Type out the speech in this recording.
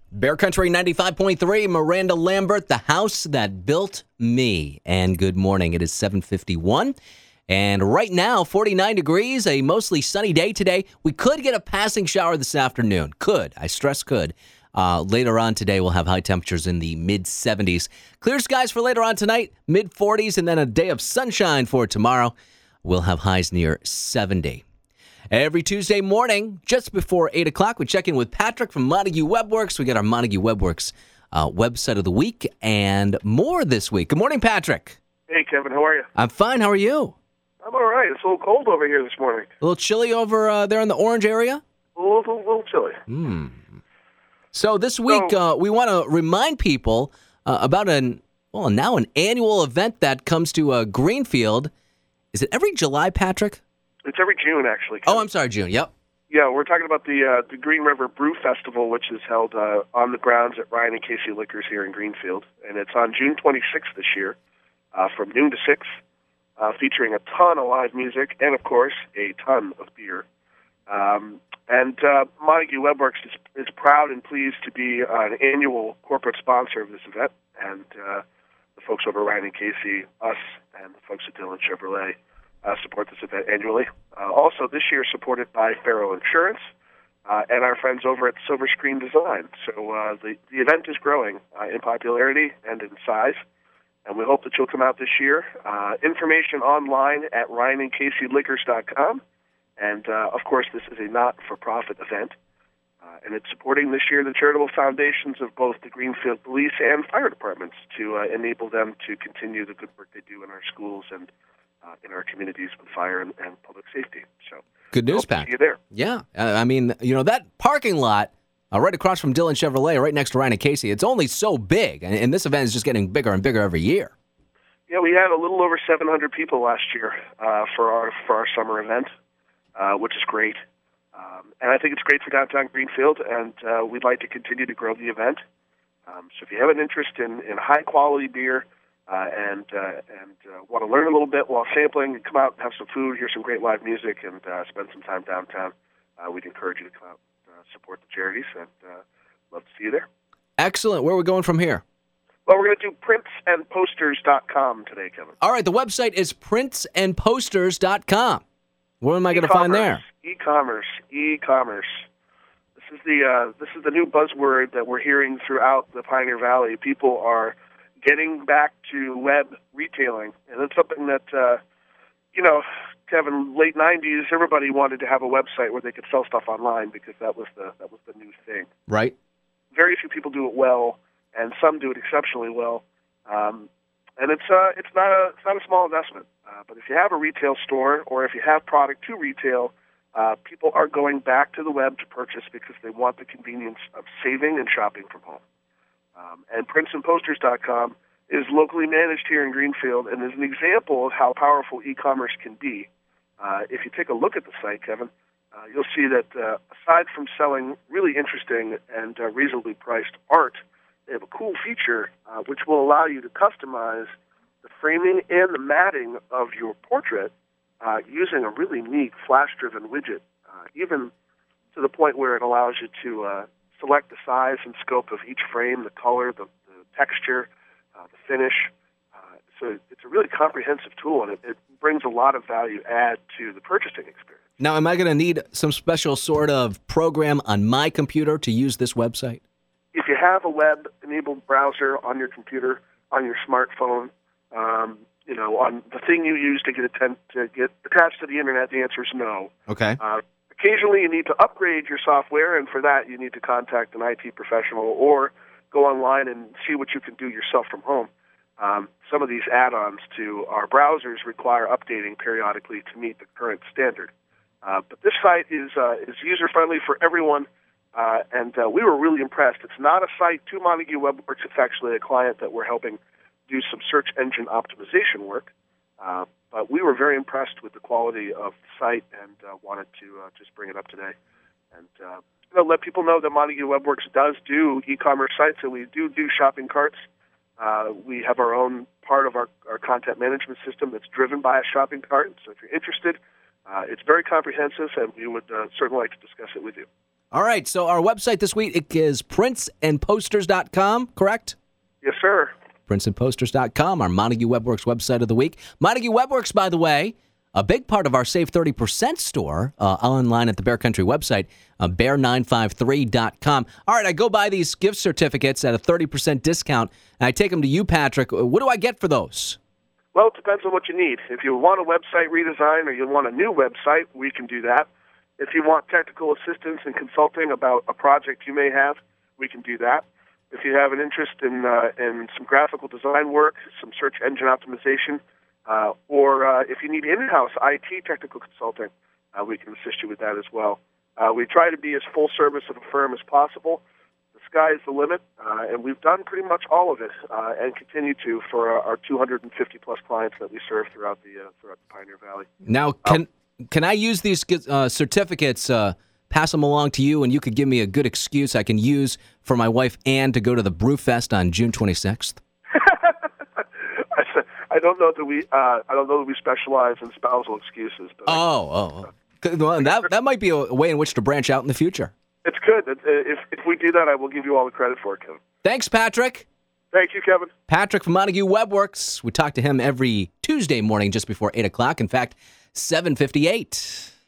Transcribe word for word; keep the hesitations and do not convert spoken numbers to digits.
Bear Country ninety-five point three, Miranda Lambert, the house that built me. And good morning. It is seven fifty-one. And right now, forty-nine degrees, a mostly sunny day today. We could get a passing shower this afternoon. Could. I stress could. Uh, later on today, we'll have high temperatures in the mid seventies. Clear skies for later on tonight, mid forties, and then a day of sunshine for tomorrow. We'll have highs near seventy. Every Tuesday morning, just before eight o'clock, we check in with Patrick from Montague WebWorks. We got our Montague WebWorks uh, website of the week and more this week. Good morning, Patrick. Hey, Kevin. How are you? I'm fine. How are you? I'm all right. It's a little cold over here this morning. A little chilly over uh, there in the Orange area? A little, a little chilly. Hmm. So this week, So, uh, we want to remind people uh, about an, well, now an annual event that comes to uh, Greenfield. Is it every July, Patrick? It's every June, actually. Kevin. Oh, I'm sorry, June. Yep. Yeah, we're talking about the uh, the Green River Brew Festival, which is held uh, on the grounds at Ryan and Casey Liquors here in Greenfield. And it's on June twenty-sixth this year uh, from noon to six, uh, featuring a ton of live music and, of course, a ton of beer. Um, and uh, Montague WebWorks is, is proud and pleased to be an annual corporate sponsor of this event. And uh, the folks over at Ryan and Casey, us, and the folks at Dillon Chevrolet uh, support this event annually. Uh, also, this year supported by Faro Insurance uh, and our friends over at Silver Screen Design. So uh, the, the event is growing uh, in popularity and in size, and we hope that you'll come out this year. Uh, information online at ryan and casey liquors dot com. And, uh, of course, this is a not-for-profit event, uh, and it's supporting this year the charitable foundations of both the Greenfield Police and Fire Departments to uh, enable them to continue the good work they do in our schools and uh, in our communities with fire and, and public safety. So, Good news, hope to Pat. see you there. Yeah. Uh, I mean, you know, that parking lot uh, right across from Dillon Chevrolet, right next to Ryan and Casey, it's only so big, and, and this event is just getting bigger and bigger every year. Yeah, we had a little over seven hundred people last year uh, for our for our summer event. Uh, which is great. Um, and I think it's great for downtown Greenfield, and uh, we'd like to continue to grow the event. Um, so if you have an interest in, in high-quality beer uh, and uh, and uh, want to learn a little bit while sampling, come out and have some food, hear some great live music, and uh, spend some time downtown, uh, we'd encourage you to come out and uh, support the charities, and uh, love to see you there. Excellent. Where are we going from here? Well, we're going to do prints and posters dot com today, Kevin. All right. The website is prints and posters dot com. What am I going to find there? E-commerce, e-commerce. This is the uh, this is the new buzzword that we're hearing throughout the Pioneer Valley. People are getting back to web retailing, and it's something that uh, you know, Kevin, late nineties, everybody wanted to have a website where they could sell stuff online because that was the that was the new thing. Right. Very few people do it well, and some do it exceptionally well. Um, and it's uh, it's not a it's not a small investment. Uh, but if you have a retail store or if you have product to retail, uh, people are going back to the web to purchase because they want the convenience of saving and shopping from home. Um, and prints and posters dot com is locally managed here in Greenfield and is an example of how powerful e-commerce can be. Uh, if you take a look at the site, Kevin, uh, you'll see that uh, aside from selling really interesting and uh, reasonably priced art, they have a cool feature uh, which will allow you to customize the framing and the matting of your portrait uh, using a really neat flash-driven widget, uh, even to the point where it allows you to uh, select the size and scope of each frame, the color, the, the texture, uh, the finish. Uh, so it's a really comprehensive tool, and it, it brings a lot of value add to the purchasing experience. Now, am I going to need some special sort of program on my computer to use this website? If you have a web-enabled browser on your computer, on your smartphone, Um, you know, on the thing you use to get atten- to get attached to the internet, the answer is no. Okay. Uh, occasionally, you need to upgrade your software, and for that, you need to contact an I T professional or go online and see what you can do yourself from home. Um, some of these add-ons to our browsers require updating periodically to meet the current standard. Uh, but this site is uh, is user-friendly for everyone, uh, and uh, we were really impressed. It's not a site to Montague WebWorks. It's actually a client that we're helping do some search engine optimization work, uh, but we were very impressed with the quality of the site and uh, wanted to uh, just bring it up today and uh, you know, let people know that Montague WebWorks does do e-commerce sites, and we do do shopping carts. Uh, we have our own part of our, our content management system that's driven by a shopping cart, so if you're interested, uh, it's very comprehensive, and we would uh, certainly like to discuss it with you. All right, so our website this week is prints and posters dot com, correct? Yes, sir. prints and posters dot com, our Montague Webworks website of the week. Montague Webworks, by the way, a big part of our Save thirty percent store uh, online at the Bear Country website, uh, bear nine five three dot com. All right, I go buy these gift certificates at a thirty percent discount, and I take them to you, Patrick. What do I get for those? Well, it depends on what you need. If you want a website redesign or you want a new website, we can do that. If you want technical assistance and consulting about a project you may have, we can do that. If you have an interest in uh, in some graphical design work, some search engine optimization, uh, or uh, if you need in-house I T technical consulting, uh, we can assist you with that as well. Uh, we try to be as full service of a firm as possible. The sky is the limit, uh, and we've done pretty much all of it, uh, and continue to for our, our two hundred fifty plus clients that we serve throughout the uh, throughout the Pioneer Valley. Now, can um, can I use these uh, certificates, uh, pass them along to you, and you could give me a good excuse I can use for my wife Ann to go to the Brewfest on June twenty-sixth? I, I don't know that we uh, I don't know that we specialize in spousal excuses. But oh, oh, oh. Well, that that might be a way in which to branch out in the future. It's good. If if we do that, I will give you all the credit for it, Kevin. Thanks, Patrick. Thank you, Kevin. Patrick from Montague Webworks. We talk to him every Tuesday morning just before eight o'clock. In fact, seven fifty-eight.